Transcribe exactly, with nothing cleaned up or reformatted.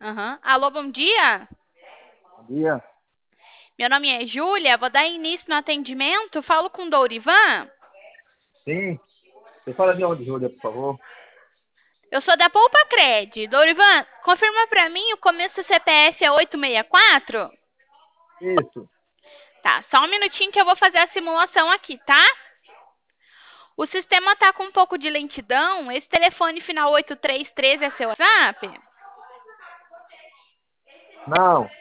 Aham. Alô, bom dia. Bom dia. Meu nome é Júlia, vou dar início no atendimento. Falo com o Dourivan. Sim, você fala de onde, Júlia, por favor? Eu sou da Poupa Cred. Dourivan, confirma para mim o começo do C P F é oito seis quatro? Isso. Tá, só um minutinho que eu vou fazer a simulação aqui, tá? O sistema tá com um pouco de lentidão. Esse telefone final oito três três é seu WhatsApp? Não,